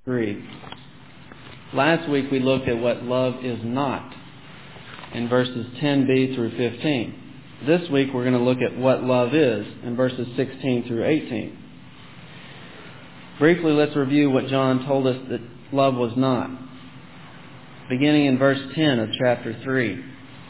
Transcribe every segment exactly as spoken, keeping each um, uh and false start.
three. Last week we looked at what love is not in verses ten b through fifteen. This week we're going to look at what love is in verses sixteen through eighteen. Briefly, let's review what John told us that love was not. Beginning in verse ten of chapter three.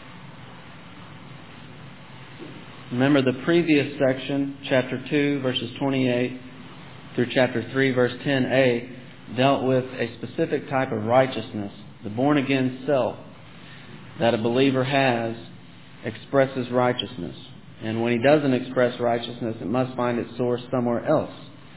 Remember the previous section, chapter two, verses twenty-eight through chapter three, verse ten a, dealt with a specific type of righteousness, the born-again self that a believer has expresses righteousness. And when he doesn't express righteousness, it must find its source somewhere else.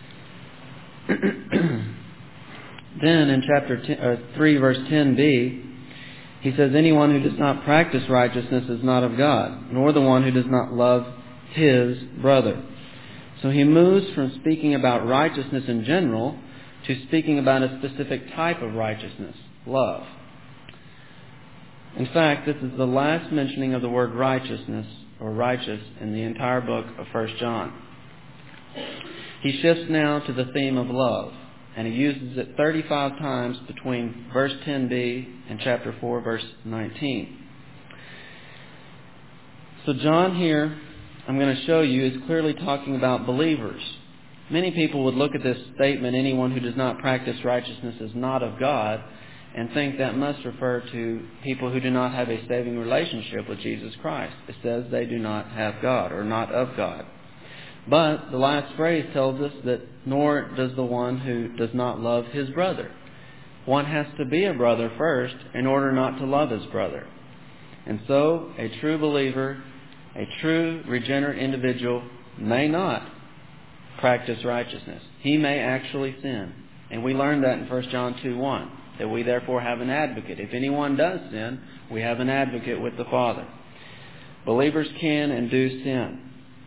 Then in chapter ten, uh, three, verse ten b, he says, anyone who does not practice righteousness is not of God, nor the one who does not love his brother. So he moves from speaking about righteousness in general to speaking about a specific type of righteousness, love. In fact, this is the last mentioning of the word righteousness or righteous in the entire book of First John. He shifts now to the theme of love, and he uses it thirty-five times between verse ten b and chapter four, verse nineteen. So John here, I'm going to show you, is clearly talking about believers. Many people would look at this statement, anyone who does not practice righteousness is not of God, and think that must refer to people who do not have a saving relationship with Jesus Christ. It says they do not have God or not of God. But the last phrase tells us that nor does the one who does not love his brother. One has to be a brother first in order not to love his brother. And so a true believer, a true regenerate individual may not practice righteousness. He may actually sin. And we learned that in First John two one, that we therefore have an advocate. If anyone does sin, we have an advocate with the Father. Believers can and do sin.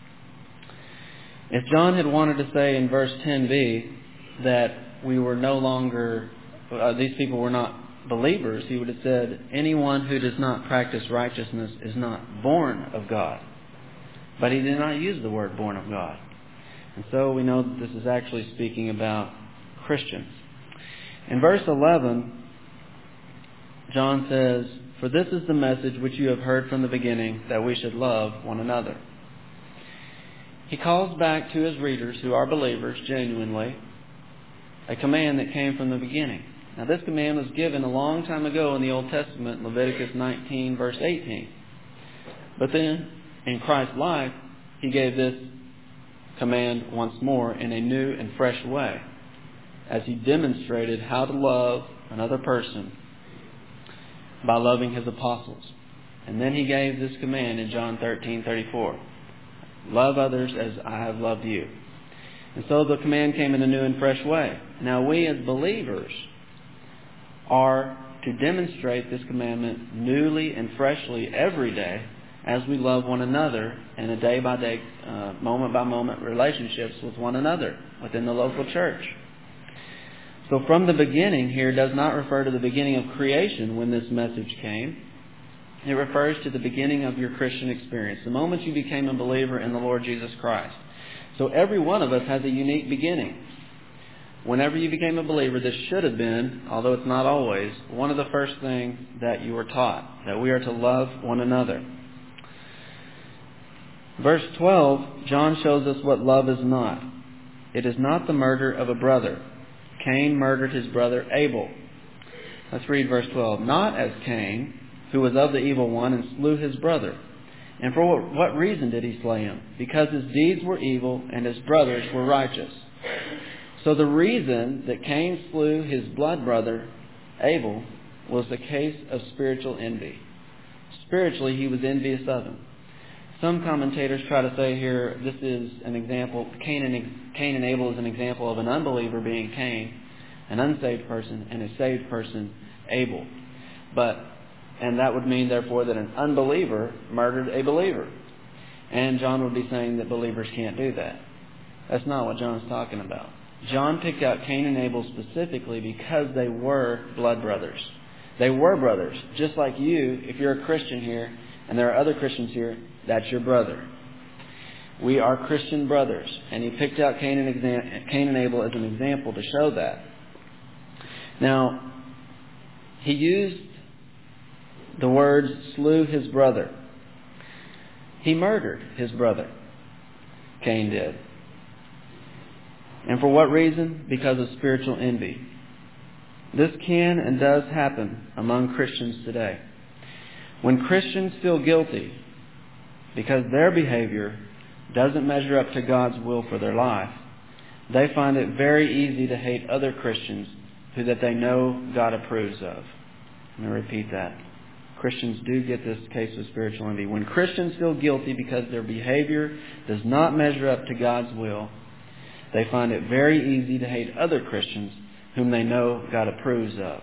If John had wanted to say in verse ten b that we were no longer, uh, these people were not believers, he would have said, anyone who does not practice righteousness is not born of God. But he did not use the word born of God. And so we know that this is actually speaking about Christians. In verse eleven, John says, for this is the message which you have heard from the beginning, that we should love one another. He calls back to his readers, who are believers genuinely, a command that came from the beginning. Now this command was given a long time ago in the Old Testament, Leviticus nineteen, verse eighteen. But then, in Christ's life, he gave this command once more in a new and fresh way, as he demonstrated how to love another person by loving his apostles. And then he gave this command in John thirteen thirty-four. Love others as I have loved you. And so the command came in a new and fresh way. Now we as believers are to demonstrate this commandment newly and freshly every day as we love one another in a day-by-day, uh, moment-by-moment relationships with one another within the local church. So from the beginning here does not refer to the beginning of creation when this message came. It refers to the beginning of your Christian experience, the moment you became a believer in the Lord Jesus Christ. So every one of us has a unique beginning. Whenever you became a believer, this should have been, although it's not always, one of the first things that you were taught, that we are to love one another. Verse twelve, John shows us what love is not. It is not the murder of a brother. Cain murdered his brother Abel. Let's read verse twelve. Not as Cain, who was of the evil one and slew his brother. And for what, what reason did he slay him? Because his deeds were evil and his brothers were righteous. So the reason that Cain slew his blood brother Abel was the case of spiritual envy. Spiritually, he was envious of him. Some commentators try to say here, this is an example, Cain and, Cain and Abel is an example of an unbeliever being Cain, an unsaved person, and a saved person, Abel. But, and that would mean, therefore, that an unbeliever murdered a believer. And John would be saying that believers can't do that. That's not what John's talking about. John picked out Cain and Abel specifically because they were blood brothers. They were brothers. Just like you, if you're a Christian here, and there are other Christians here, that's your brother. We are Christian brothers. And he picked out Cain and, exa- Cain and Abel as an example to show that. Now, he used the words slew his brother. He murdered his brother. Cain did. And for what reason? Because of spiritual envy. This can and does happen among Christians today. When Christians feel guilty because their behavior doesn't measure up to God's will for their life, they find it very easy to hate other Christians who that they know God approves of. Let me repeat that. Christians do get this case of spiritual envy. When Christians feel guilty because their behavior does not measure up to God's will, they find it very easy to hate other Christians whom they know God approves of.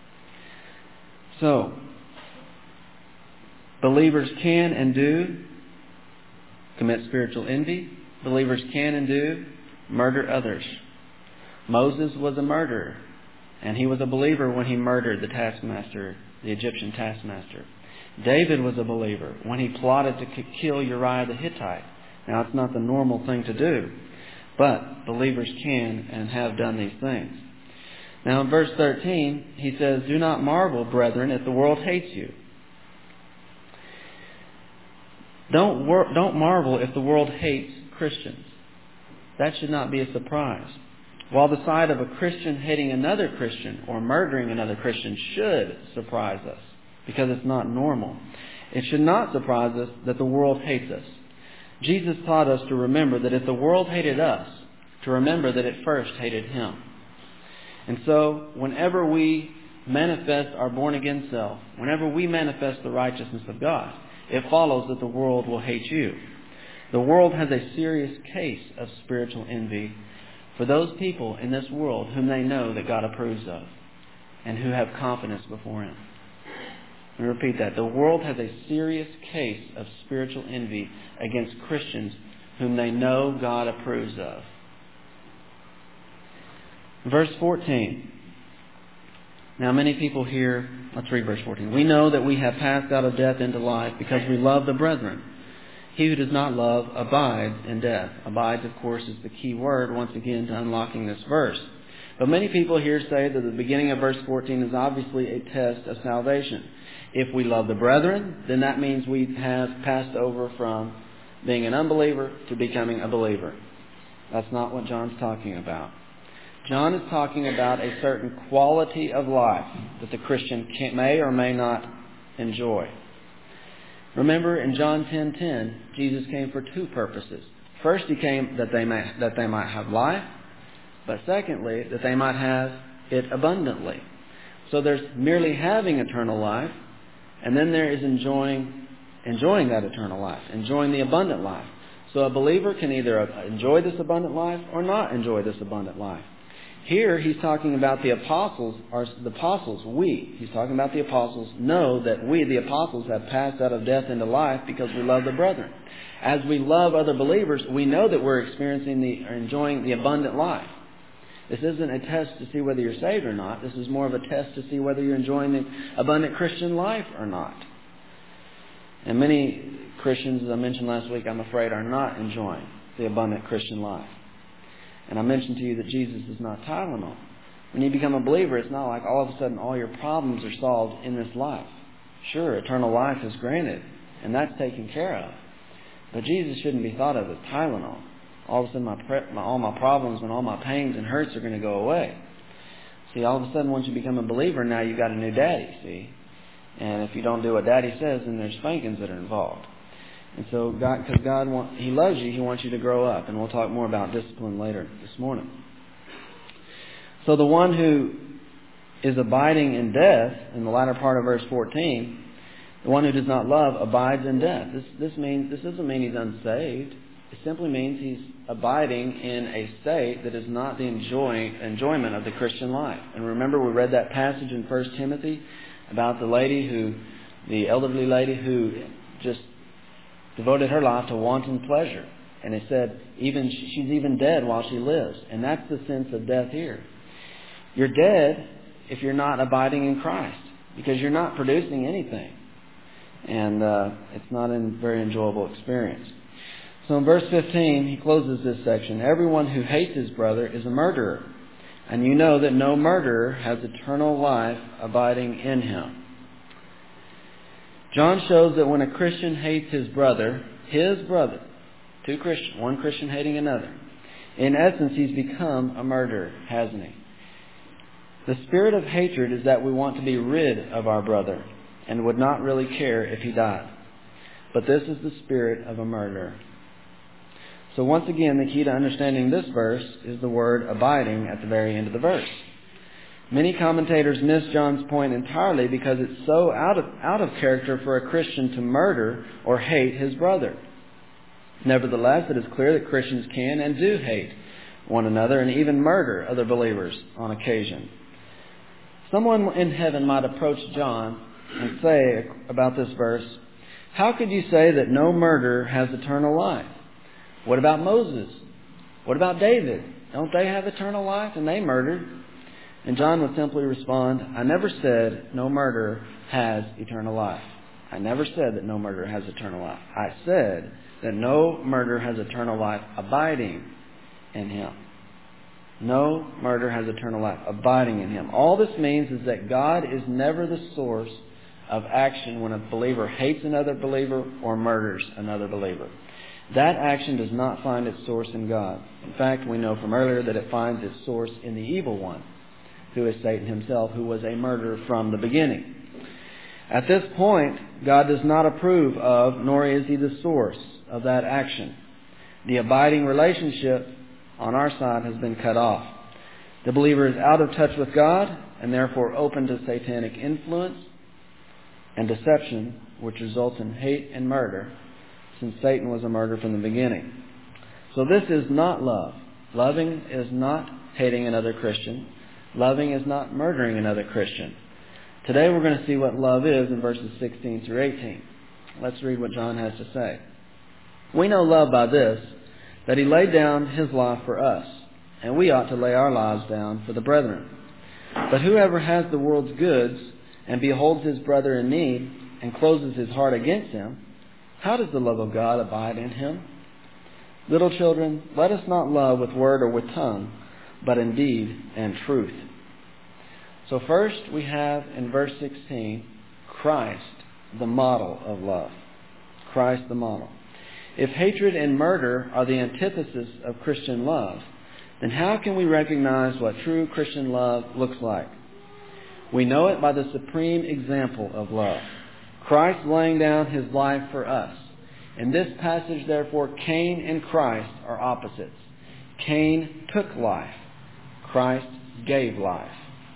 So, believers can and do commit spiritual envy. Believers can and do murder others. Moses was a murderer, and he was a believer when he murdered the taskmaster, the Egyptian taskmaster. David was a believer when he plotted to kill Uriah the Hittite. Now, it's not the normal thing to do, but believers can and have done these things. Now, in verse thirteen, he says, "Do not marvel, brethren, if the world hates you." Don't wor- don't marvel if the world hates Christians. That should not be a surprise. While the sight of a Christian hating another Christian or murdering another Christian should surprise us, because it's not normal, it should not surprise us that the world hates us. Jesus taught us to remember that if the world hated us, to remember that it first hated Him. And so, whenever we manifest our born-again self, whenever we manifest the righteousness of God, it follows that the world will hate you. The world has a serious case of spiritual envy for those people in this world whom they know that God approves of and who have confidence before Him. Let me repeat that. The world has a serious case of spiritual envy against Christians whom they know God approves of. Verse fourteen. Now many people here, let's read verse fourteen. "We know that we have passed out of death into life because we love the brethren. He who does not love abides in death." Abides, of course, is the key word once again to unlocking this verse. But many people here say that the beginning of verse fourteen is obviously a test of salvation. If we love the brethren, then that means we have passed over from being an unbeliever to becoming a believer. That's not what John's talking about. John is talking about a certain quality of life that the Christian can, may or may not enjoy. Remember, in John ten ten, Jesus came for two purposes. First, He came that they may, that they might have life, but secondly, that they might have it abundantly. So there's merely having eternal life, and then there is enjoying enjoying that eternal life, enjoying the abundant life. So a believer can either enjoy this abundant life or not enjoy this abundant life. Here he's talking about the apostles, or the apostles, we, he's talking about the apostles, know that we, the apostles, have passed out of death into life because we love the brethren. As we love other believers, we know that we're experiencing the, or enjoying the abundant life. This isn't a test to see whether you're saved or not. This is more of a test to see whether you're enjoying the abundant Christian life or not. And many Christians, as I mentioned last week, I'm afraid, are not enjoying the abundant Christian life. And I mentioned to you that Jesus is not Tylenol. When you become a believer, it's not like all of a sudden all your problems are solved in this life. Sure, eternal life is granted, and that's taken care of. But Jesus shouldn't be thought of as Tylenol. All of a sudden my, pre- my all my problems and all my pains and hurts are going to go away. See, all of a sudden once you become a believer, now you've got a new daddy, see? And if you don't do what daddy says, then there's spankings that are involved. And so, God, because God wants, He loves you, He wants you to grow up. And we'll talk more about discipline later this morning. So the one who is abiding in death, in the latter part of verse fourteen, the one who does not love abides in death. This, this means, this doesn't mean he's unsaved. It simply means he's abiding in a state that is not the enjoy, enjoyment of the Christian life. And remember, we read that passage in First Timothy about the lady who, the elderly lady who just devoted her life to wanton pleasure. And it said, even she's even dead while she lives. And that's the sense of death here. You're dead if you're not abiding in Christ, because you're not producing anything. And uh, it's not a very enjoyable experience. So in verse fifteen, he closes this section. "Everyone who hates his brother is a murderer. And you know that no murderer has eternal life abiding in him. John shows that when a Christian hates his brother, his brother, two Christians, one Christian hating another, in essence he's become a murderer, hasn't he? The spirit of hatred is that we want to be rid of our brother and would not really care if he died. But this is the spirit of a murderer. So once again, the key to understanding this verse is the word abiding at the very end of the verse. Many commentators miss John's point entirely because it's so out of, out of character for a Christian to murder or hate his brother. Nevertheless, it is clear that Christians can and do hate one another and even murder other believers on occasion. Someone in heaven might approach John and say about this verse, "How could you say that no murderer has eternal life? What about Moses? What about David? Don't they have eternal life and they murdered?" And John would simply respond, "I never said no murderer has eternal life. I never said that no murderer has eternal life. I said that no murderer has eternal life abiding in him." No murderer has eternal life abiding in him. All this means is that God is never the source of action when a believer hates another believer or murders another believer. That action does not find its source in God. In fact, we know from earlier that it finds its source in the evil one, who is Satan himself, who was a murderer from the beginning. At this point, God does not approve of, nor is He the source of that action. The abiding relationship on our side has been cut off. The believer is out of touch with God and therefore open to satanic influence and deception, which results in hate and murder, since Satan was a murderer from the beginning. So this is not love. Loving is not hating another Christian. Loving is not murdering another Christian. Today we're going to see what love is in verses sixteen through eighteen. Let's read what John has to say. "We know love by this, that He laid down His life for us, and we ought to lay our lives down for the brethren. But whoever has the world's goods and beholds his brother in need and closes his heart against him, how does the love of God abide in him? Little children, let us not love with word or with tongue, but in deed and truth." So first we have in verse sixteen, Christ, the model of love. Christ, the model. If hatred and murder are the antithesis of Christian love, then how can we recognize what true Christian love looks like? We know it by the supreme example of love, Christ laying down His life for us. In this passage, therefore, Cain and Christ are opposites. Cain took life. Christ gave life.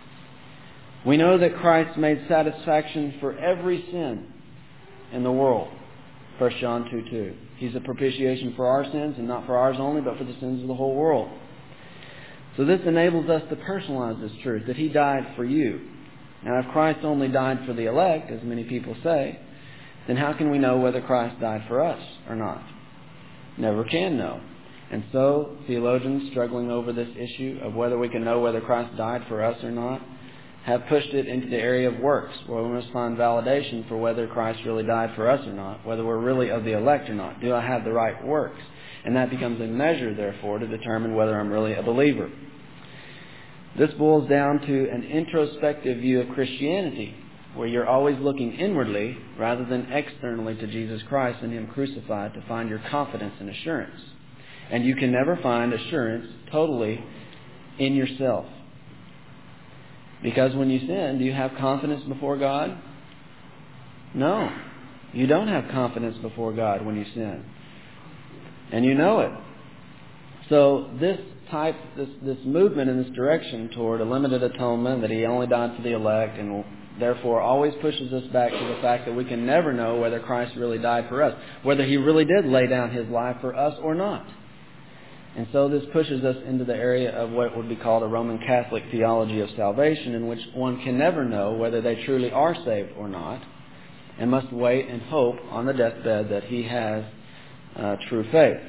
We know that Christ made satisfaction for every sin in the world. First John two two. He's a propitiation for our sins, and not for ours only, but for the sins of the whole world. So this enables us to personalize this truth, that He died for you. Now, if Christ only died for the elect, as many people say, then how can we know whether Christ died for us or not? Never can know. And so, theologians struggling over this issue of whether we can know whether Christ died for us or not have pushed it into the area of works, where we must find validation for whether Christ really died for us or not, whether we're really of the elect or not. Do I have the right works? And that becomes a measure, therefore, to determine whether I'm really a believer. This boils down to an introspective view of Christianity, where you're always looking inwardly rather than externally to Jesus Christ and Him crucified to find your confidence and assurance. And you can never find assurance totally in yourself. Because when you sin, do you have confidence before God? No. You don't have confidence before God when you sin. And you know it. So this type, this, this movement in this direction toward a limited atonement, that He only died for the elect, and therefore always pushes us back to the fact that we can never know whether Christ really died for us, whether He really did lay down His life for us or not. And so this pushes us into the area of what would be called a Roman Catholic theology of salvation, in which one can never know whether they truly are saved or not, and must wait and hope on the deathbed that he has uh, true faith.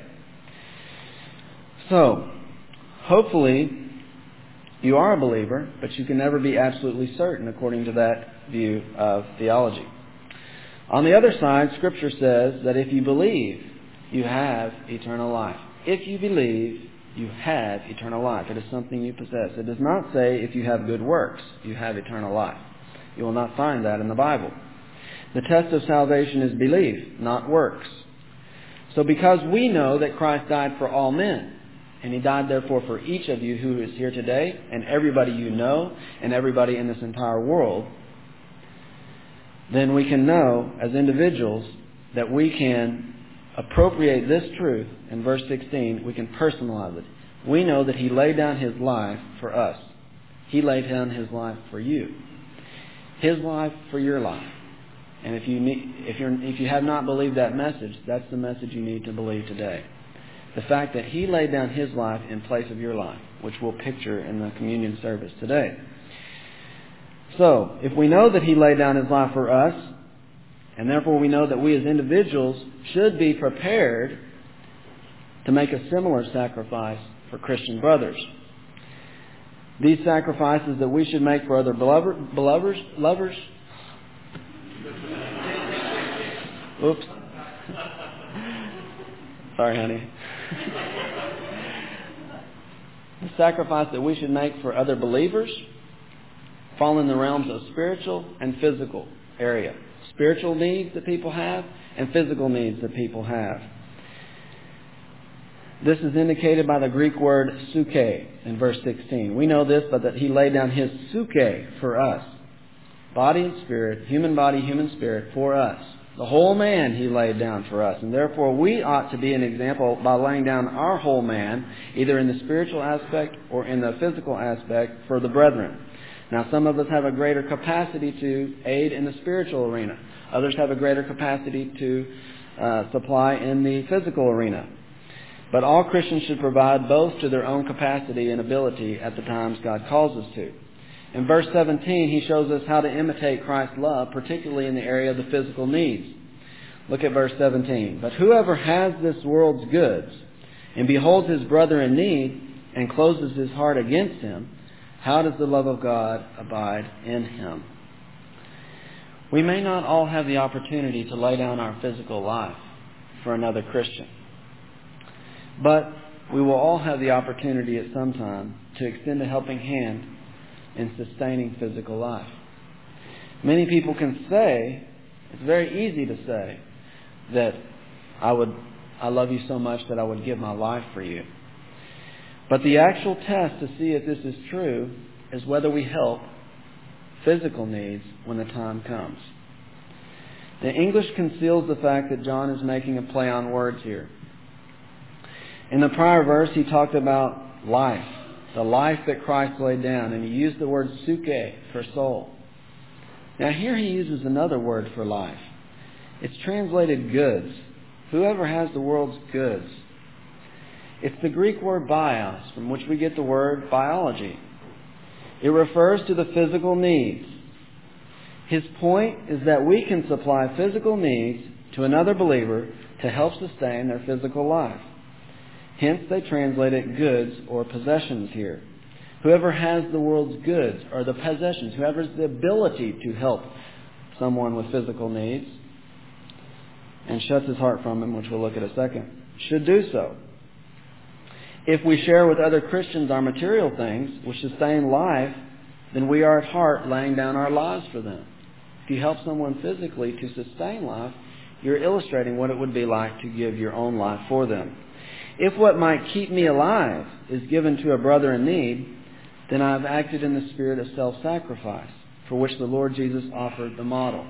So, hopefully, you are a believer, but you can never be absolutely certain according to that view of theology. On the other side, Scripture says that if you believe, you have eternal life. If you believe, you have eternal life. It is something you possess. It does not say if you have good works, you have eternal life. You will not find that in the Bible. The test of salvation is belief, not works. So because we know that Christ died for all men, and He died therefore for each of you who is here today, and everybody you know, and everybody in this entire world, then we can know as individuals that we can appropriate this truth in verse sixteen. We can personalize it. We know that He laid down His life for us. He laid down His life for you. His life for your life. And if you need, if you're, if you have not believed that message, that's the message you need to believe today. The fact that He laid down His life in place of your life, which we'll picture in the communion service today. So, if we know that He laid down His life for us, and therefore we know that we as individuals should be prepared to make a similar sacrifice for Christian brothers. These sacrifices that we should make for other beloved, belovers, lovers. Oops. Sorry, honey. The sacrifice that we should make for other believers fall in the realms of spiritual and physical area. Spiritual needs that people have and physical needs that people have. This is indicated by the Greek word suke in verse sixteen. We know this, but that He laid down His suke for us. Body and spirit, human body, human spirit, for us. The whole man He laid down for us. And therefore we ought to be an example by laying down our whole man, either in the spiritual aspect or in the physical aspect, for the brethren. Now, some of us have a greater capacity to aid in the spiritual arena. Others have a greater capacity to uh, supply in the physical arena. But all Christians should provide both to their own capacity and ability at the times God calls us to. In verse seventeen, He shows us how to imitate Christ's love, particularly in the area of the physical needs. Look at verse seventeen. But whoever has this world's goods and beholds his brother in need and closes his heart against him, how does the love of God abide in him? We may not all have the opportunity to lay down our physical life for another Christian. But we will all have the opportunity at some time to extend a helping hand in sustaining physical life. Many people can say, it's very easy to say, that I would, I love you so much that I would give my life for you. But the actual test to see if this is true is whether we help physical needs when the time comes. The English conceals the fact that John is making a play on words here. In the prior verse, he talked about life, the life that Christ laid down, and he used the word suke for soul. Now here he uses another word for life. It's translated goods. Whoever has the world's goods. It's the Greek word bios, from which we get the word biology. It refers to the physical needs. His point is that we can supply physical needs to another believer to help sustain their physical life. Hence, they translate it goods or possessions here. Whoever has the world's goods or the possessions, whoever has the ability to help someone with physical needs and shuts his heart from him, which we'll look at in a second, should do so. If we share with other Christians our material things which sustain life, then we are at heart laying down our lives for them. If you help someone physically to sustain life, you're illustrating what it would be like to give your own life for them. If what might keep me alive is given to a brother in need, then I have acted in the spirit of self-sacrifice, for which the Lord Jesus offered the model.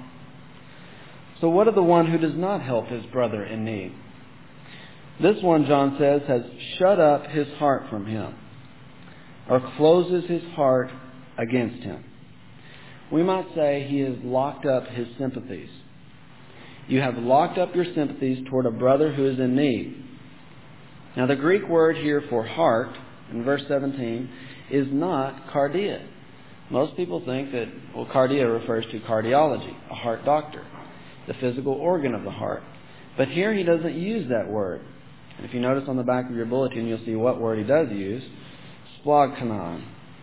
So what of the one who does not help his brother in need? This one, John says, has shut up his heart from him, or closes his heart against him. We might say he has locked up his sympathies. You have locked up your sympathies toward a brother who is in need. Now, the Greek word here for heart, in verse seventeen, is not cardia. Most people think that, well, cardia refers to cardiology, a heart doctor, the physical organ of the heart. But here he doesn't use that word. And if you notice on the back of your bulletin, you'll see what word he does use. Splagkanon.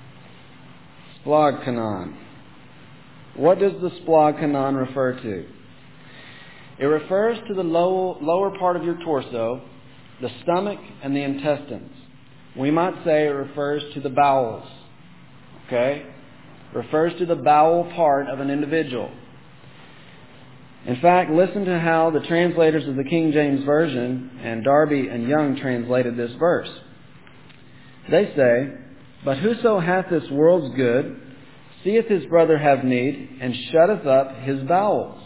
Splagkanon. What does the splagkanon refer to? It refers to the low, lower part of your torso, the stomach and the intestines. We might say it refers to the bowels. Okay? It refers to the bowel part of an individual. In fact, listen to how the translators of the King James Version and Darby and Young translated this verse. They say, "But whoso hath this world's good, seeth his brother have need, and shutteth up his bowels."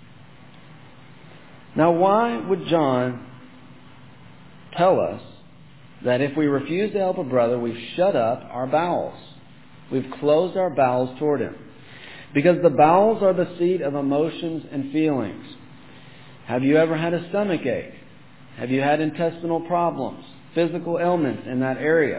Now, why would John tell us that if we refuse to help a brother, we've shut up our bowels? We've closed our bowels toward him. Because the bowels are the seat of emotions and feelings. Have you ever had a stomach ache? Have you had intestinal problems, physical ailments in that area?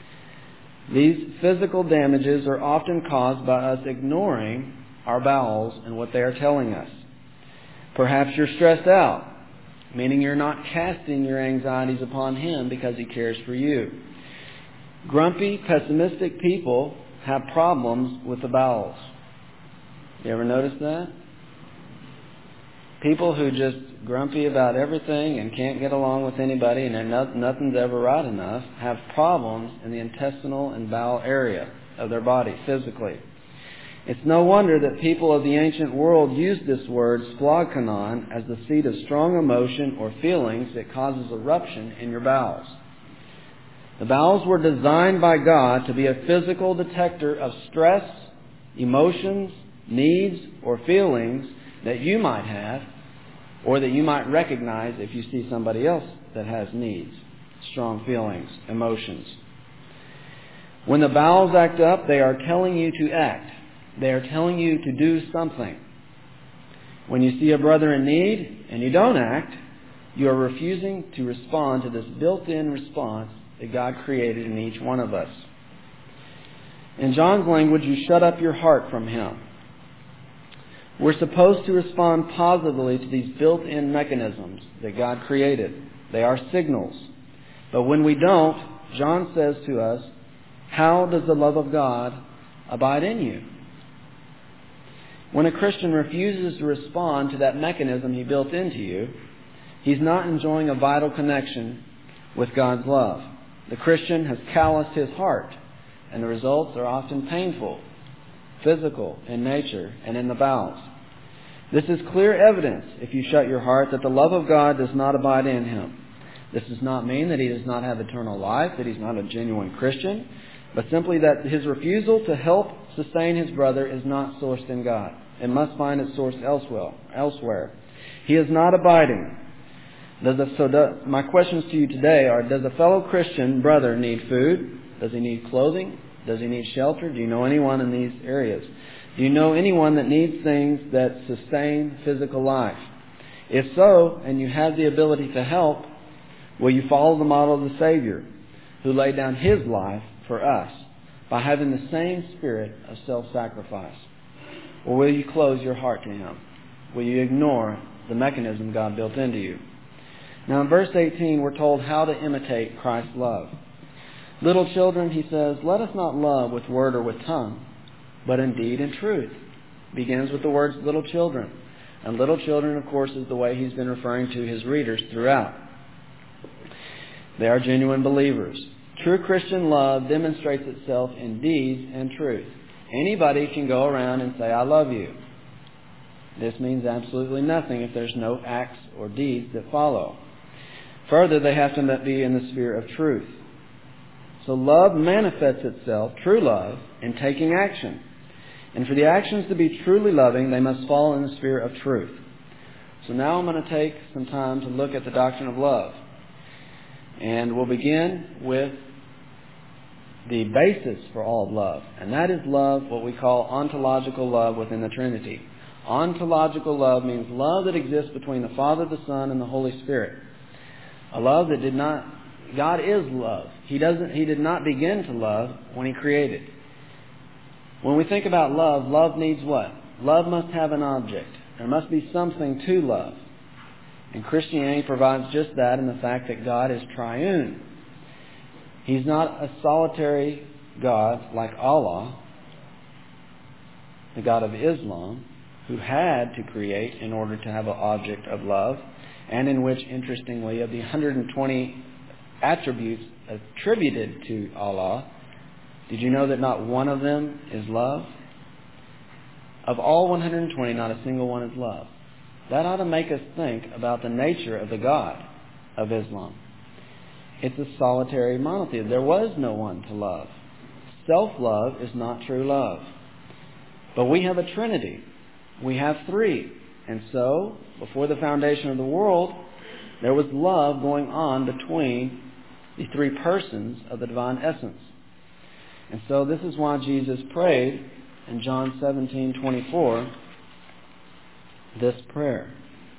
These physical damages are often caused by us ignoring our bowels and what they are telling us. Perhaps you're stressed out, meaning you're not casting your anxieties upon Him because He cares for you. Grumpy, pessimistic people have problems with the bowels. You ever notice that? People who just grumpy about everything and can't get along with anybody and no, nothing's ever right enough have problems in the intestinal and bowel area of their body physically. It's no wonder that people of the ancient world used this word splagkanon as the seat of strong emotion or feelings that causes eruption in your bowels. The bowels were designed by God to be a physical detector of stress, emotions, needs, or feelings that you might have, or that you might recognize if you see somebody else that has needs, strong feelings, emotions. When the bowels act up, they are telling you to act. They are telling you to do something. When you see a brother in need and you don't act, you are refusing to respond to this built-in response that God created in each one of us. In John's language, you shut up your heart from Him. We're supposed to respond positively to these built-in mechanisms that God created. They are signals. But when we don't, John says to us, how does the love of God abide in you? When a Christian refuses to respond to that mechanism He built into you, he's not enjoying a vital connection with God's love. The Christian has calloused his heart, and the results are often painful, physical in nature, and in the bowels. This is clear evidence, if you shut your heart, that the love of God does not abide in him. This does not mean that he does not have eternal life, that he's not a genuine Christian, but simply that his refusal to help sustain his brother is not sourced in God. It must find its source elsewhere. Elsewhere, he is not abiding. Does a, so do, my questions to you today are, does a fellow Christian brother need food? Does he need clothing? Does he need shelter? Do you know anyone in these areas? Do you know anyone that needs things that sustain physical life? If so, and you have the ability to help, will you follow the model of the Savior, who laid down His life for us by having the same spirit of self-sacrifice? Or will you close your heart to Him? Will you ignore the mechanism God built into you? Now in verse eighteen, we're told how to imitate Christ's love. Little children, He says, let us not love with word or with tongue, but in deed and truth. Begins with the words little children. And little children, of course, is the way He's been referring to His readers throughout. They are genuine believers. True Christian love demonstrates itself in deeds and truth. Anybody can go around and say, I love you. This means absolutely nothing if there's no acts or deeds that follow. Further, they have to be in the sphere of truth. So love manifests itself, true love, in taking action. And for the actions to be truly loving, they must fall in the sphere of truth. So now I'm going to take some time to look at the doctrine of love. And we'll begin with the basis for all of love. And that is love, what we call ontological love within the Trinity. Ontological love means love that exists between the Father, the Son, and the Holy Spirit. A love that did not... God is love. He doesn't. He did not begin to love when He created. When we think about love, love needs what? Love must have an object. There must be something to love. And Christianity provides just that in the fact that God is triune. He's not a solitary God like Allah, the God of Islam, who had to create in order to have an object of love, and in which, interestingly, of the one hundred twenty attributes attributed to Allah, did you know that not one of them is love? Of all one hundred twenty, not a single one is love. That ought to make us think about the nature of the God of Islam. It's a solitary monotheism. There was no one to love. Self-love is not true love. But we have a Trinity. We have three. And so, before the foundation of the world, there was love going on between the three persons of the divine essence. And so this is why Jesus prayed in John seventeen twenty-four this prayer.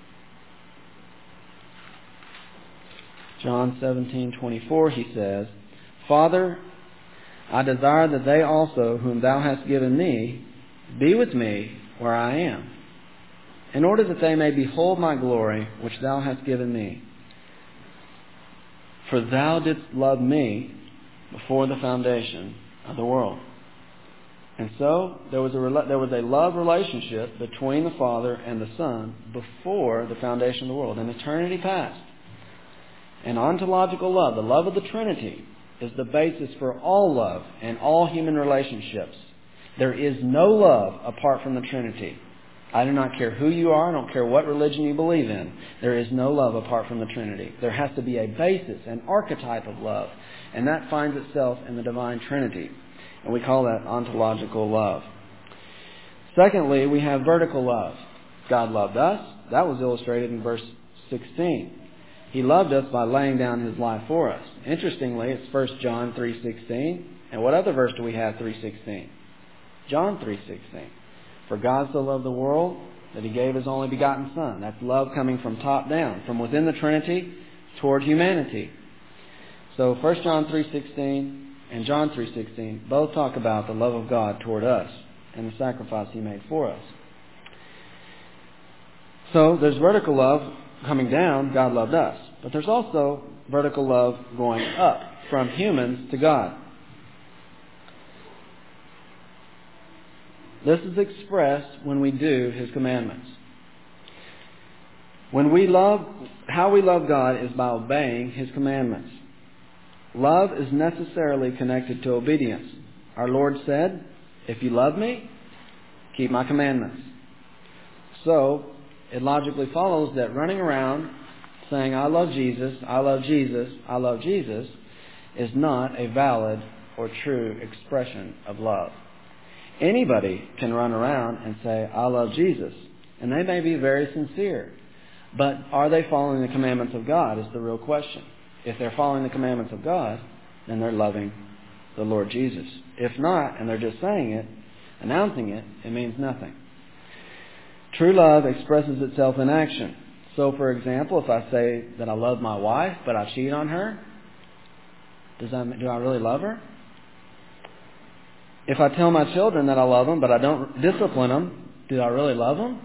John seventeen twenty-four, he says, Father, I desire that they also, whom thou hast given me, be with me where I am, in order that they may behold my glory, which thou hast given me. For thou didst love me before the foundation of the world. And so there was a there was a love relationship between the Father and the Son before the foundation of the world, in eternity past. And ontological love, the love of the Trinity, is the basis for all love and all human relationships. There is no love apart from the Trinity. I do not care who you are. I don't care what religion you believe in. There is no love apart from the Trinity. There has to be a basis, an archetype of love. And that finds itself in the divine Trinity. And we call that ontological love. Secondly, we have vertical love. God loved us. That was illustrated in verse sixteen. He loved us by laying down His life for us. Interestingly, it's First John three sixteen. And what other verse do we have, three sixteen? John three sixteen. For God so loved the world that He gave His only begotten Son. That's love coming from top down, from within the Trinity toward humanity. So First John three sixteen and John three sixteen both talk about the love of God toward us and the sacrifice He made for us. So there's vertical love coming down, God loved us. But there's also vertical love going up from humans to God. This is expressed when we do His commandments. When we love, how we love God is by obeying His commandments. Love is necessarily connected to obedience. Our Lord said, if you love me, keep my commandments. So, it logically follows that running around saying, I love Jesus, I love Jesus, I love Jesus, is not a valid or true expression of love. Anybody can run around and say, I love Jesus. And they may be very sincere. But are they following the commandments of God is the real question. If they're following the commandments of God, then they're loving the Lord Jesus. If not, and they're just saying it, announcing it, it means nothing. True love expresses itself in action. So, for example, if I say that I love my wife, but I cheat on her, does that, do I really love her? If I tell my children that I love them, but I don't discipline them, do I really love them?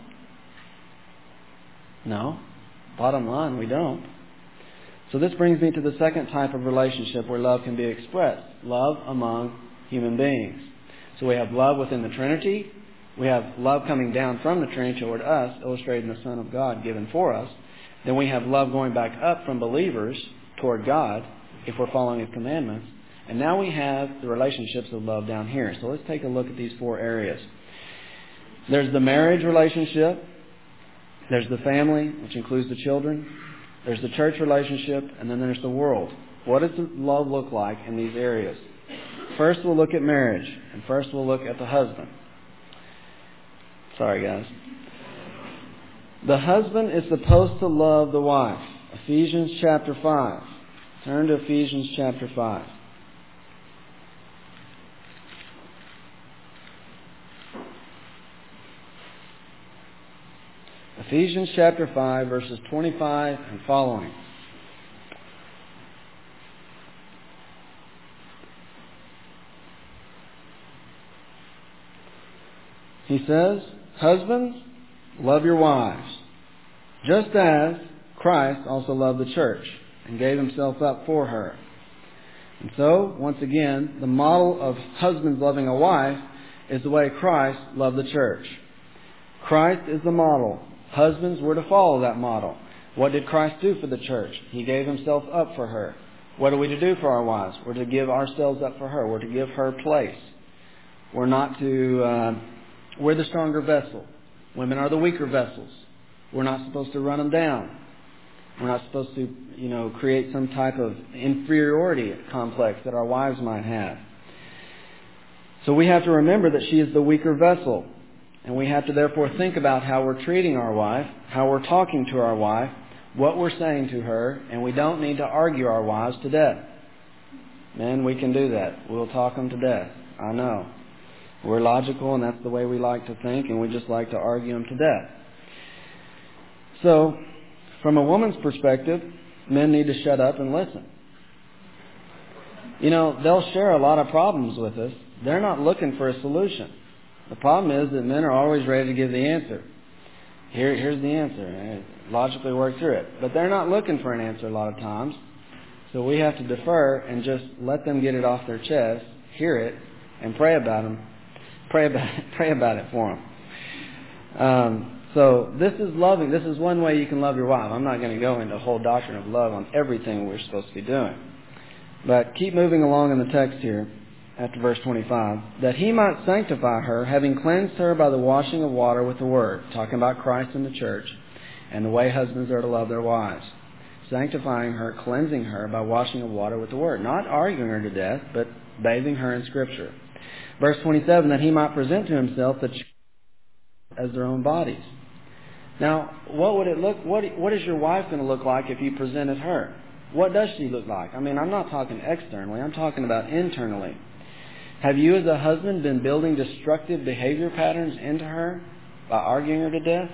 No. Bottom line, we don't. So this brings me to the second type of relationship where love can be expressed. Love among human beings. So we have love within the Trinity. We have love coming down from the Trinity toward us, illustrated in the Son of God given for us. Then we have love going back up from believers toward God, if we're following His commandments. And now we have the relationships of love down here. So let's take a look at these four areas. There's the marriage relationship. There's the family, which includes the children. There's the church relationship. And then there's the world. What does love look like in these areas? First we'll look at marriage. And first we'll look at the husband. Sorry, guys. The husband is supposed to love the wife. Ephesians chapter five. Turn to Ephesians chapter five. Ephesians chapter five, verses twenty-five and following. He says, husbands, love your wives, just as Christ also loved the church and gave Himself up for her. And so, once again, the model of husbands loving a wife is the way Christ loved the church. Christ is the model. Husbands were to follow that model. What did Christ do for the church? He gave Himself up for her. What are we to do for our wives? We're to give ourselves up for her. We're to give her place. We're not to, uh, we're the stronger vessel. Women are the weaker vessels. We're not supposed to run them down. We're not supposed to, you know, create some type of inferiority complex that our wives might have. So we have to remember that she is the weaker vessel. And we have to therefore think about how we're treating our wife, how we're talking to our wife, what we're saying to her, and we don't need to argue our wives to death. Men, we can do that. We'll talk them to death. I know. We're logical, and that's the way we like to think, and we just like to argue them to death. So, from a woman's perspective, men need to shut up and listen. You know, they'll share a lot of problems with us. They're not looking for a solution. The problem is that men are always ready to give the answer. Here, here's the answer. And logically work through it. But they're not looking for an answer a lot of times. So we have to defer and just let them get it off their chest, hear it, and pray about them. Pray about it, pray about it for them. Um, so this is loving. This is one way you can love your wife. I'm not going to go into a whole doctrine of love on everything we're supposed to be doing. But keep moving along in the text here. After verse twenty-five, that he might sanctify her, having cleansed her by the washing of water with the word, talking about Christ and the church, and the way husbands are to love their wives. Sanctifying her, cleansing her by washing of water with the word. Not arguing her to death, but bathing her in Scripture. Verse twenty-seven, that he might present to himself the church as their own bodies. Now, what would it look, what, what is your wife going to look like if you presented her? What does she look like? I mean, I'm not talking externally, I'm talking about internally. Have you as a husband been building destructive behavior patterns into her by arguing her to death?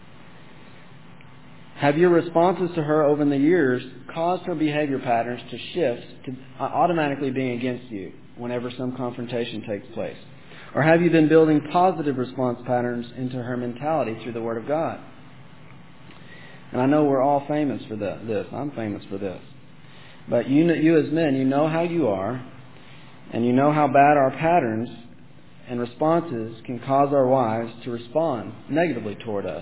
Have your responses to her over the years caused her behavior patterns to shift to automatically being against you whenever some confrontation takes place? Or have you been building positive response patterns into her mentality through the Word of God? And I know we're all famous for this. I'm famous for this. But you, you as men, you know how you are. And you know how bad our patterns and responses can cause our wives to respond negatively toward us.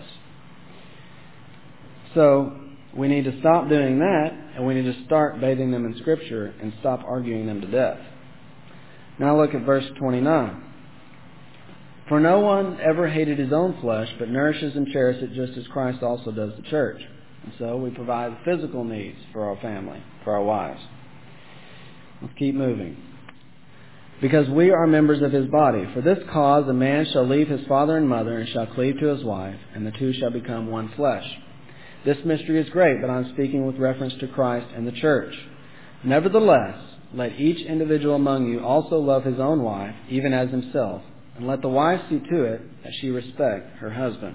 So we need to stop doing that, and we need to start bathing them in Scripture and stop arguing them to death. Now look at verse twenty-nine. For no one ever hated his own flesh, but nourishes and cherishes it just as Christ also does the church. And so we provide physical needs for our family, for our wives. Let's keep moving. Because we are members of his body. For this cause a man shall leave his father and mother and shall cleave to his wife, and the two shall become one flesh. This mystery is great, but I'm speaking with reference to Christ and the church. Nevertheless, let each individual among you also love his own wife, even as himself, and let the wife see to it that she respect her husband.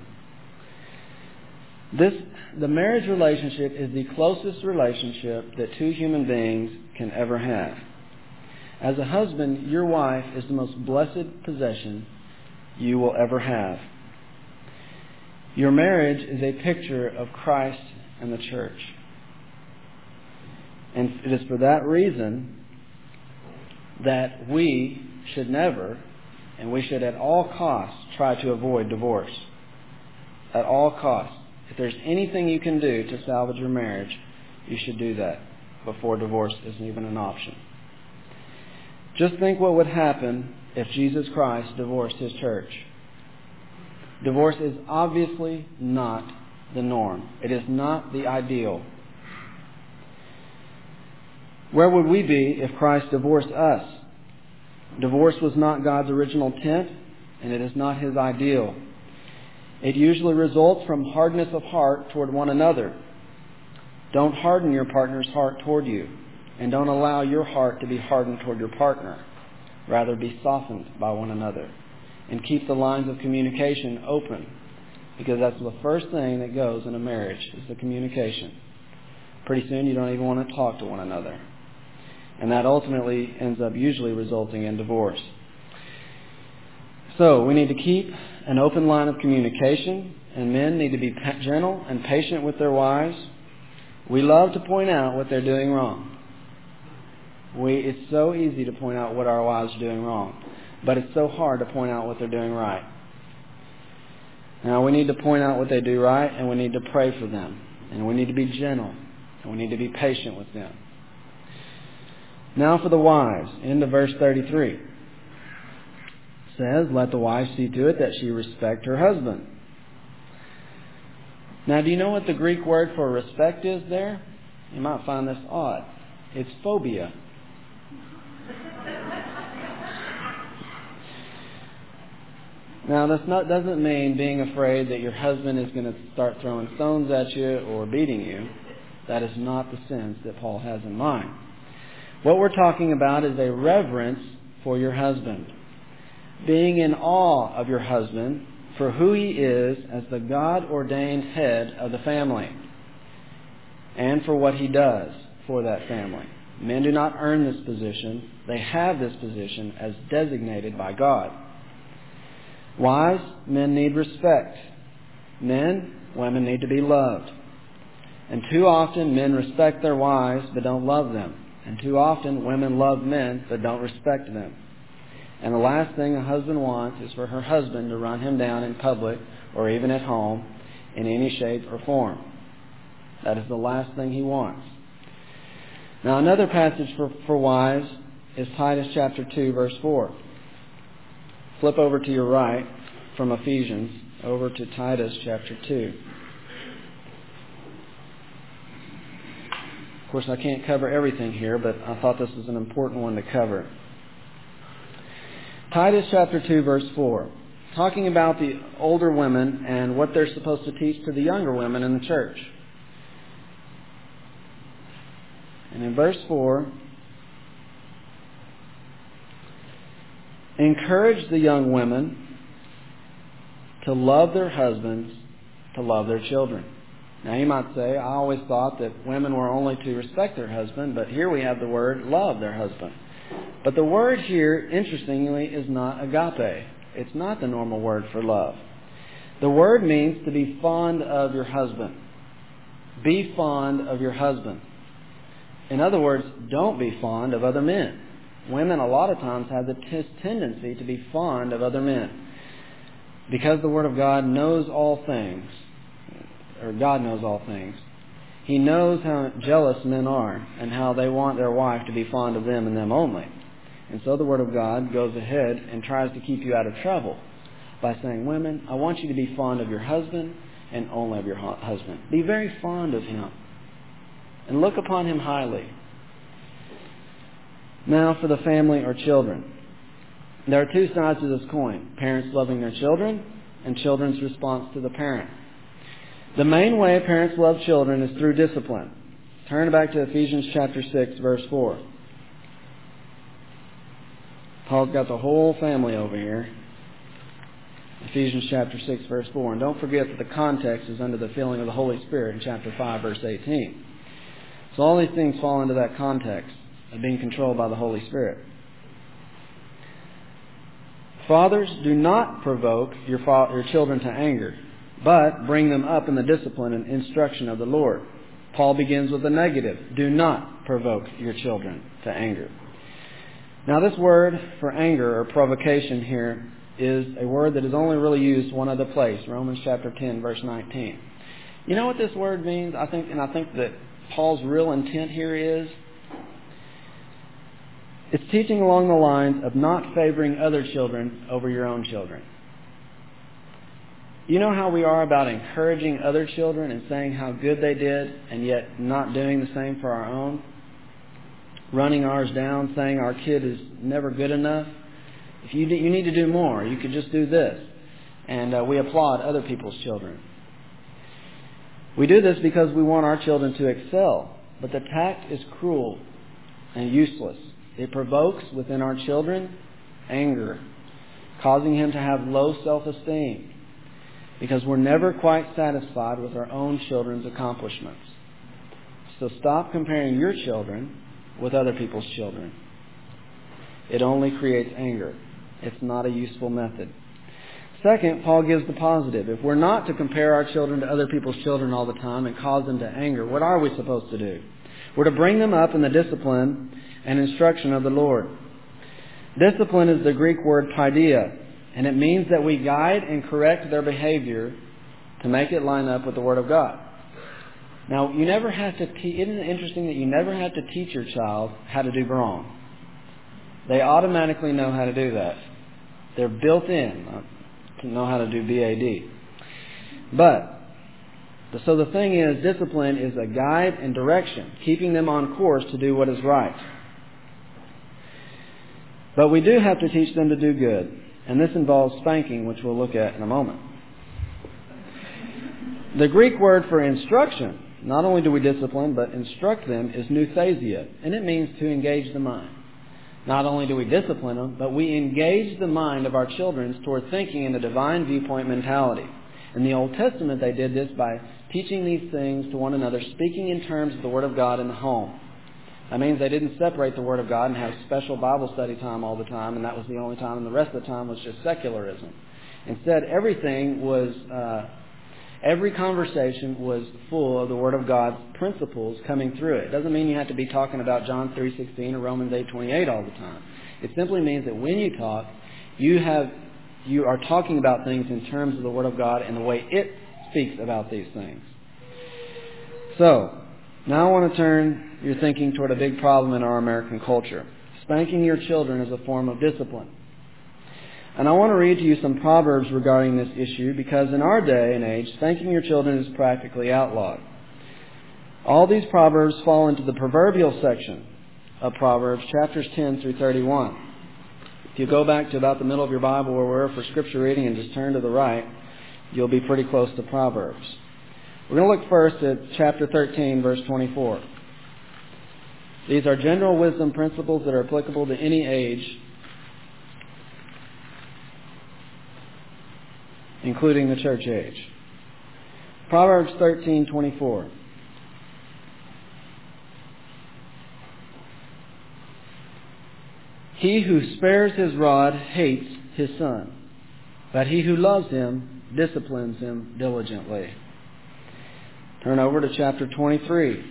This, the marriage relationship is the closest relationship that two human beings can ever have. As a husband, your wife is the most blessed possession you will ever have. Your marriage is a picture of Christ and the church. And it is for that reason that we should never, and we should at all costs, try to avoid divorce. At all costs. If there's anything you can do to salvage your marriage, you should do that before divorce isn't even an option. Just think what would happen if Jesus Christ divorced his church. Divorce is obviously not the norm. It is not the ideal. Where would we be if Christ divorced us? Divorce was not God's original intent, and it is not his ideal. It usually results from hardness of heart toward one another. Don't harden your partner's heart toward you. And don't allow your heart to be hardened toward your partner. Rather, be softened by one another. And keep the lines of communication open. Because that's the first thing that goes in a marriage, is the communication. Pretty soon you don't even want to talk to one another. And that ultimately ends up usually resulting in divorce. So, we need to keep an open line of communication. And men need to be gentle and patient with their wives. We love to point out what they're doing wrong. We, it's so easy to point out what our wives are doing wrong. But it's so hard to point out what they're doing right. Now, we need to point out what they do right, and we need to pray for them. And we need to be gentle. And we need to be patient with them. Now for the wives, into verse thirty-three. It says, let the wife see to it that she respect her husband. Now, do you know what the Greek word for respect is there? You might find this odd. It's phobia. Now, this not, doesn't mean being afraid that your husband is going to start throwing stones at you or beating you. That is not the sense that Paul has in mind. What we're talking about is a reverence for your husband. Being in awe of your husband for who he is as the God-ordained head of the family and for what he does for that family. Men do not earn this position. They have this position as designated by God. Wives, men need respect. Men, women need to be loved. And too often men respect their wives but don't love them. And too often women love men but don't respect them. And the last thing a husband wants is for her husband to run him down in public or even at home in any shape or form. That is the last thing he wants. Now another passage for, for wives is Titus chapter two, verse four. Flip over to your right from Ephesians over to Titus chapter two. Of course, I can't cover everything here, but I thought this was an important one to cover. Titus chapter two, verse four, talking about the older women and what they're supposed to teach to the younger women in the church. And in verse four, encourage the young women to love their husbands, to love their children. Now you might say, I always thought that women were only to respect their husband, but here we have the word love their husband. But the word here, interestingly, is not agape. It's not the normal word for love. The word means to be fond of your husband. Be fond of your husband. In other words, don't be fond of other men. Women a lot of times have the t- tendency to be fond of other men. Because the Word of God knows all things, or God knows all things, He knows how jealous men are and how they want their wife to be fond of them and them only. And so the Word of God goes ahead and tries to keep you out of trouble by saying, women, I want you to be fond of your husband and only of your husband. Be very fond of him and look upon him highly. Now for the family or children. There are two sides to this coin. Parents loving their children and children's response to the parent. The main way parents love children is through discipline. Turn back to Ephesians chapter six, verse four. Paul's got the whole family over here. Ephesians chapter six, verse four. And don't forget that the context is under the filling of the Holy Spirit in chapter five, verse eighteen. So all these things fall into that context of being controlled by the Holy Spirit. Fathers, do not provoke your, fa- your children to anger, but bring them up in the discipline and instruction of the Lord. Paul begins with a negative. Do not provoke your children to anger. Now this word for anger or provocation here is a word that is only really used one other place, Romans chapter ten, verse nineteen. You know what this word means? I think, and I think that Paul's real intent here is, it's teaching along the lines of not favoring other children over your own children. You know how we are about encouraging other children and saying how good they did and yet not doing the same for our own? Running ours down, saying our kid is never good enough. If you, you need to do more, you could just do this. And uh, we applaud other people's children. We do this because we want our children to excel. But the tact is cruel and useless. It provokes within our children anger, causing him to have low self-esteem, because we're never quite satisfied with our own children's accomplishments. So stop comparing your children with other people's children. It only creates anger. It's not a useful method. Second, Paul gives the positive. If we're not to compare our children to other people's children all the time and cause them to anger, what are we supposed to do? We're to bring them up in the discipline and instruction of the Lord. Discipline is the Greek word paideia, and it means that we guide and correct their behavior to make it line up with the Word of God. Now, you never have to te- isn't it interesting that you never have to teach your child how to do wrong? They automatically know how to do that. They're built in to know how to do B A D. But, so the thing is, discipline is a guide and direction, keeping them on course to do what is right. But we do have to teach them to do good, and this involves spanking, which we'll look at in a moment. The Greek word for instruction, not only do we discipline, but instruct them, is nouthesia, and it means to engage the mind. Not only do we discipline them, but we engage the mind of our children toward thinking in a divine viewpoint mentality. In the Old Testament, they did this by teaching these things to one another, speaking in terms of the Word of God in the home. That means they didn't separate the Word of God and have special Bible study time all the time, and that was the only time, and the rest of the time was just secularism. Instead, everything was, uh, every conversation was full of the Word of God's principles coming through it. It doesn't mean you have to be talking about John three sixteen or Romans eight twenty-eight all the time. It simply means that when you talk, you have you are talking about things in terms of the Word of God and the way it speaks about these things. So, now I want to turn your thinking toward a big problem in our American culture. Spanking your children is a form of discipline. And I want to read to you some proverbs regarding this issue because in our day and age, spanking your children is practically outlawed. All these proverbs fall into the proverbial section of Proverbs, chapters ten through thirty-one. If you go back to about the middle of your Bible where we're for scripture reading and just turn to the right, you'll be pretty close to Proverbs. We're going to look first at chapter thirteen, verse twenty-four. These are general wisdom principles that are applicable to any age, including the church age. Proverbs thirteen twenty-four. He who spares his rod hates his son, but he who loves him disciplines him diligently. Turn over to chapter twenty-three,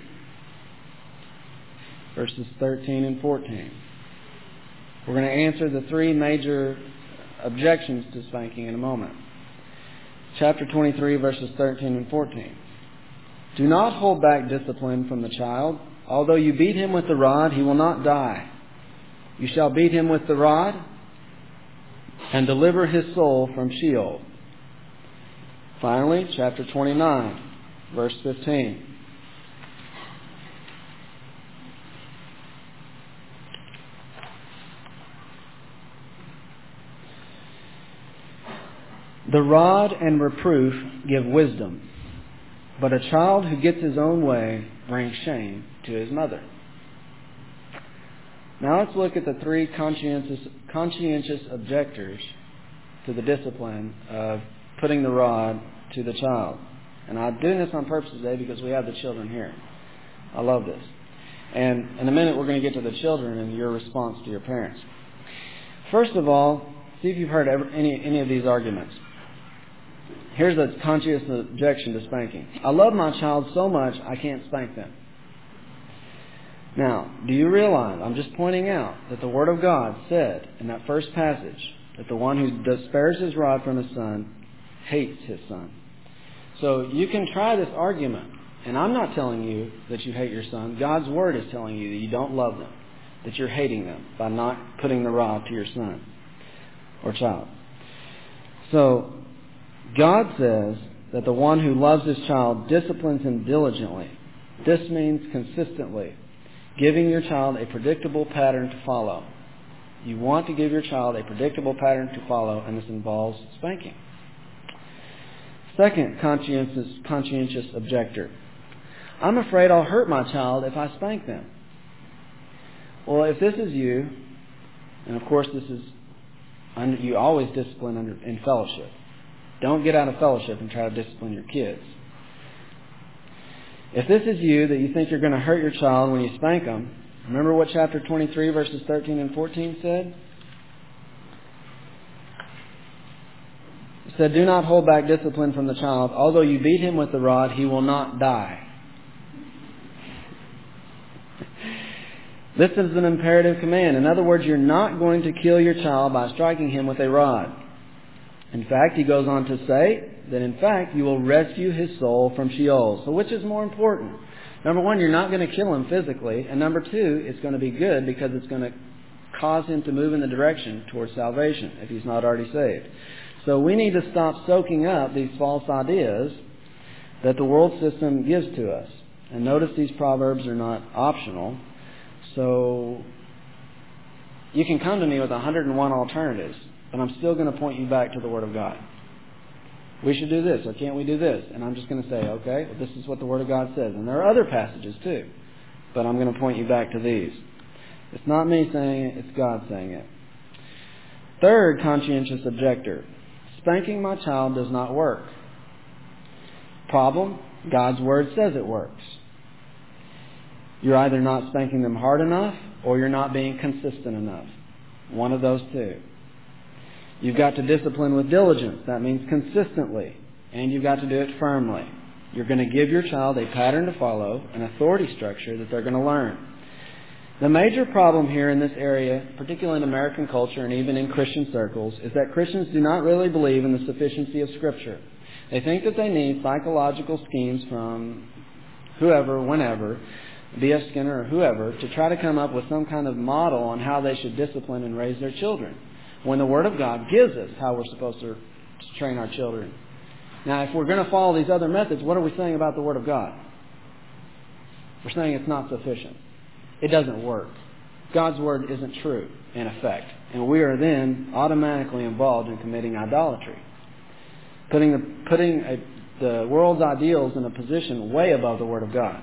verses thirteen and fourteen. We're going to answer the three major objections to spanking in a moment. Chapter twenty-three, verses thirteen and fourteen. Do not hold back discipline from the child. Although you beat him with the rod, he will not die. You shall beat him with the rod and deliver his soul from Sheol. Finally, chapter twenty-nine, verse fifteen. The rod and reproof give wisdom, but a child who gets his own way brings shame to his mother. Now let's look at the three conscientious, conscientious objectors to the discipline of putting the rod to the child. And I'm doing this on purpose today because we have the children here. I love this. And in a minute we're going to get to the children and your response to your parents. First of all, see if you've heard any, any of these arguments. Here's a conscientious objection to spanking. I love my child so much I can't spank them. Now, do you realize, I'm just pointing out, that the Word of God said in that first passage that the one who spares his rod from his son hates his son. So you can try this argument, and I'm not telling you that you hate your son. God's Word is telling you that you don't love them, that you're hating them by not putting the rod to your son or child. So, God says that the one who loves his child disciplines him diligently. This means consistently, giving your child a predictable pattern to follow. You want to give your child a predictable pattern to follow, and this involves spanking. Second conscientious, conscientious objector. I'm afraid I'll hurt my child if I spank them. Well, if this is you, and of course this is, you always discipline under, in fellowship. Don't get out of fellowship and try to discipline your kids. If this is you, that you think you're going to hurt your child when you spank them, remember what chapter twenty-three, verses thirteen and fourteen said? It said, do not hold back discipline from the child. Although you beat him with the rod, he will not die. This is an imperative command. In other words, you're not going to kill your child by striking him with a rod. In fact, he goes on to say that, in fact, you will rescue his soul from Sheol. So which is more important? Number one, you're not going to kill him physically. And number two, it's going to be good because it's going to cause him to move in the direction towards salvation if he's not already saved. So we need to stop soaking up these false ideas that the world system gives to us. And notice these proverbs are not optional. So you can come to me with one hundred and one alternatives, but I'm still going to point you back to the Word of God. We should do this, or can't we do this? And I'm just going to say, okay, well, this is what the Word of God says. And there are other passages too, but I'm going to point you back to these. It's not me saying it, it's God saying it. Third conscientious objector. Spanking my child does not work. Problem, God's Word says it works. You're either not spanking them hard enough or you're not being consistent enough. One of those two. You've got to discipline with diligence. That means consistently. And you've got to do it firmly. You're going to give your child a pattern to follow, an authority structure that they're going to learn. The major problem here in this area, particularly in American culture and even in Christian circles, is that Christians do not really believe in the sufficiency of Scripture. They think that they need psychological schemes from whoever, whenever, B F Skinner or whoever, to try to come up with some kind of model on how they should discipline and raise their children, when the Word of God gives us how we're supposed to train our children. Now, if we're going to follow these other methods, what are we saying about the Word of God? We're saying it's not sufficient. It doesn't work. God's Word isn't true, in effect. And we are then automatically involved in committing idolatry. Putting the, putting a, the world's ideals in a position way above the Word of God.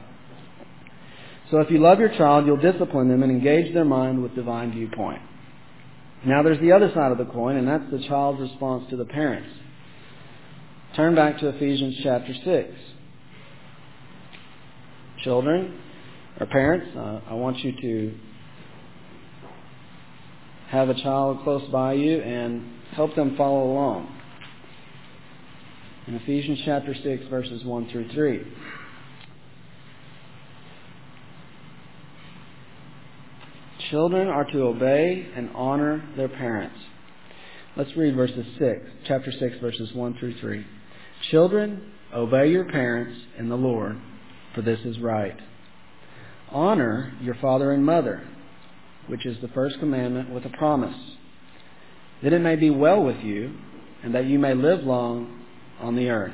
So if you love your child, you'll discipline them and engage their mind with divine viewpoint. Now there's the other side of the coin, and that's the child's response to the parents. Turn back to Ephesians chapter six. Children, or parents, uh, I want you to have a child close by you and help them follow along. In Ephesians chapter six, verses one through three. Children are to obey and honor their parents. Let's read verses six, chapter six, verses one through three. Children, obey your parents in the Lord, for this is right. Honor your father and mother, which is the first commandment with a promise, that it may be well with you, and that you may live long on the earth.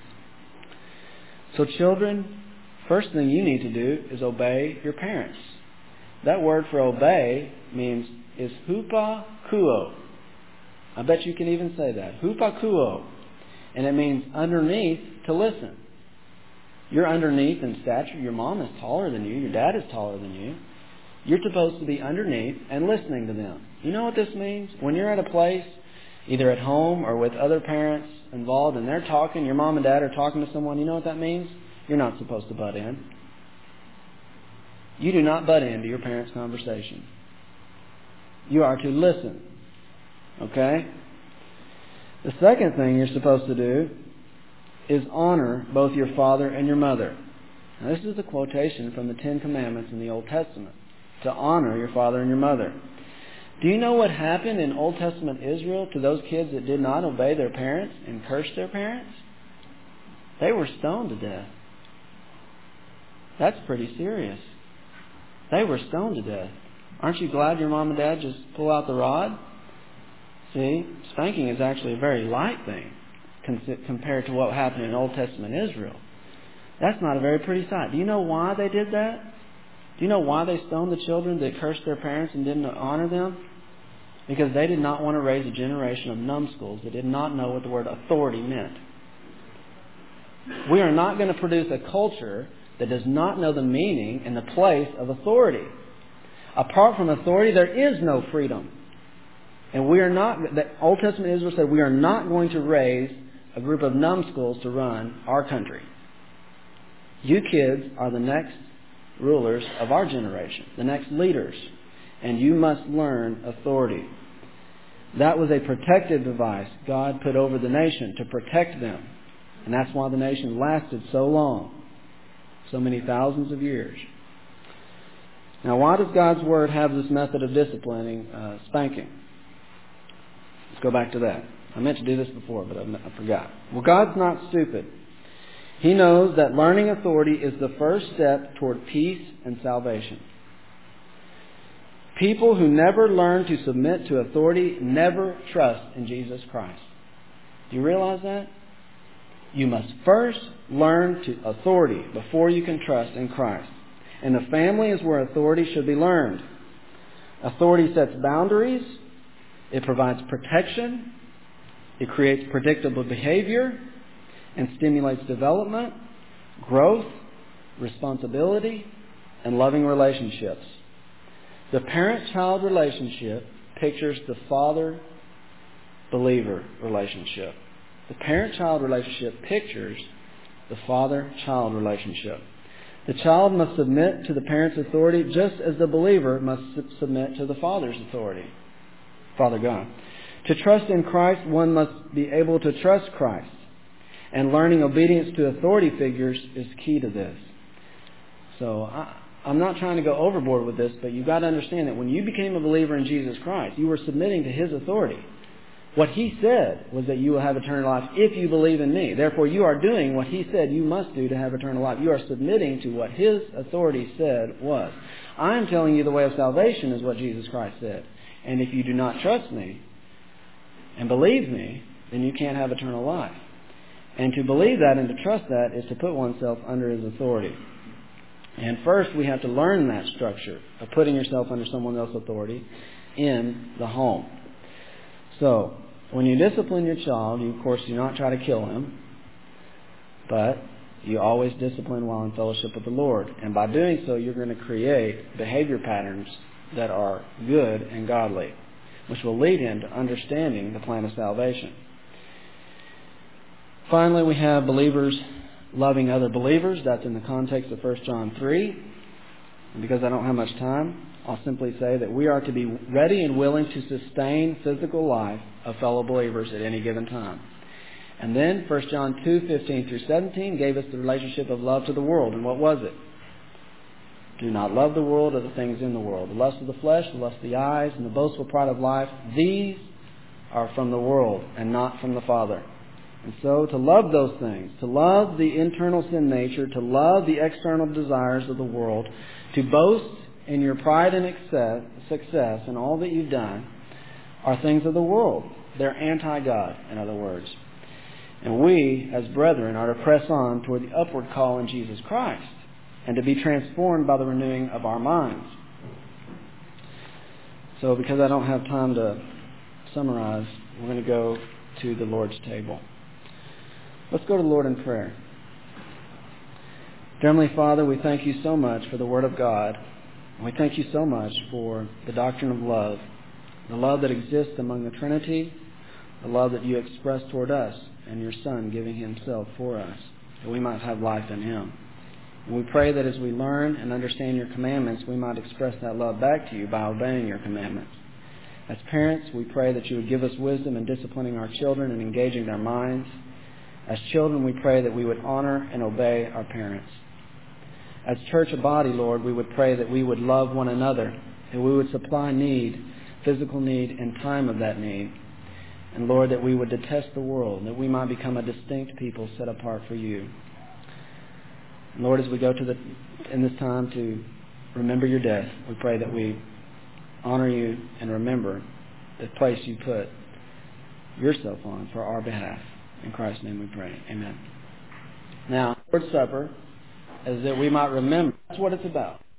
So children, first thing you need to do is obey your parents. That word for obey means is hupakuo. I bet you can even say that. Hupakuo. And it means underneath to listen. You're underneath in stature. Your mom is taller than you. Your dad is taller than you. You're supposed to be underneath and listening to them. You know what this means? When you're at a place, either at home or with other parents involved, and they're talking, your mom and dad are talking to someone, you know what that means? You're not supposed to butt in. You do not butt into your parents' conversation. You are to listen. Okay? The second thing you're supposed to do is honor both your father and your mother. Now, this is a quotation from the Ten Commandments in the Old Testament. To honor your father and your mother. Do you know what happened in Old Testament Israel to those kids that did not obey their parents and cursed their parents? They were stoned to death. That's pretty serious. They were stoned to death. Aren't you glad your mom and dad just pull out the rod? See, spanking is actually a very light thing compared to what happened in Old Testament Israel. That's not a very pretty sight. Do you know why they did that? Do you know why they stoned the children that cursed their parents and didn't honor them? Because they did not want to raise a generation of numbskulls that did not know what the word authority meant. We are not going to produce a culture that does not know the meaning and the place of authority. Apart from authority, there is no freedom. And we are not, the Old Testament Israel said, we are not going to raise a group of numbskulls to run our country. You kids are the next rulers of our generation, the next leaders, and you must learn authority. That was a protective device God put over the nation to protect them. And that's why the nation lasted so long. So many thousands of years. Now, why does God's Word have this method of disciplining, uh, spanking? Let's go back to that. I meant to do this before, but I forgot. Well, God's not stupid. He knows that learning authority is the first step toward peace and salvation. People who never learn to submit to authority never trust in Jesus Christ. Do you realize that? You must first learn to authority before you can trust in Christ. And the family is where authority should be learned. Authority sets boundaries. It provides protection. It creates predictable behavior and stimulates development, growth, responsibility, and loving relationships. The parent-child relationship pictures the father-believer relationship. The parent-child relationship pictures the father-child relationship. The child must submit to the parent's authority just as the believer must submit to the Father's authority, Father God. To trust in Christ, one must be able to trust Christ. And learning obedience to authority figures is key to this. So I, I'm not trying to go overboard with this, but you've got to understand that when you became a believer in Jesus Christ, you were submitting to His authority. What He said was that you will have eternal life if you believe in me. Therefore, you are doing what He said you must do to have eternal life. You are submitting to what His authority said was. I am telling you the way of salvation is what Jesus Christ said. And if you do not trust me and believe me, then you can't have eternal life. And to believe that and to trust that is to put oneself under His authority. And first, we have to learn that structure of putting yourself under someone else's authority in the home. So, when you discipline your child, you of course do not try to kill him, but you always discipline while in fellowship with the Lord. And by doing so, you're going to create behavior patterns that are good and godly, which will lead him to understanding the plan of salvation. Finally, we have believers loving other believers. That's in the context of First John three. And because I don't have much time, I'll simply say that we are to be ready and willing to sustain physical life of fellow believers at any given time. And then First John two, fifteen through seventeen gave us the relationship of love to the world. And what was it? Do not love the world or the things in the world. The lust of the flesh, the lust of the eyes, and the boastful pride of life, these are from the world and not from the Father. And so to love those things, to love the internal sin nature, to love the external desires of the world, to boast in your pride and excess, success and all that you've done, are things of the world. They're anti-God, in other words. And we, as brethren, are to press on toward the upward call in Jesus Christ and to be transformed by the renewing of our minds. So because I don't have time to summarize, we're going to go to the Lord's table. Let's go to the Lord in prayer. Dear Heavenly Father, we thank you so much for the Word of God. We thank you so much for the doctrine of love, the love that exists among the Trinity, the love that you express toward us and your Son giving Himself for us, that we might have life in Him. And we pray that as we learn and understand your commandments, we might express that love back to you by obeying your commandments. As parents, we pray that you would give us wisdom in disciplining our children and engaging their minds. As children, we pray that we would honor and obey our parents. As church a body, Lord, we would pray that we would love one another, that we would supply need, physical need, in time of that need. And Lord, that we would detest the world, that we might become a distinct people set apart for you. And Lord, as we go to the in this time to remember your death, we pray that we honor you and remember the place you put yourself on for our behalf. In Christ's name we pray. Amen. Now, Lord's Supper, as that we might remember. That's what it's about.